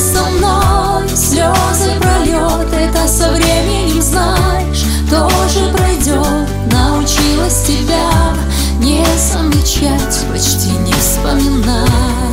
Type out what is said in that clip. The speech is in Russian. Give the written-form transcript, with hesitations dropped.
со мной слезы прольет. Это со временем, знаешь, тоже пройдет. Научилась тебя не замечать, почти не вспоминать.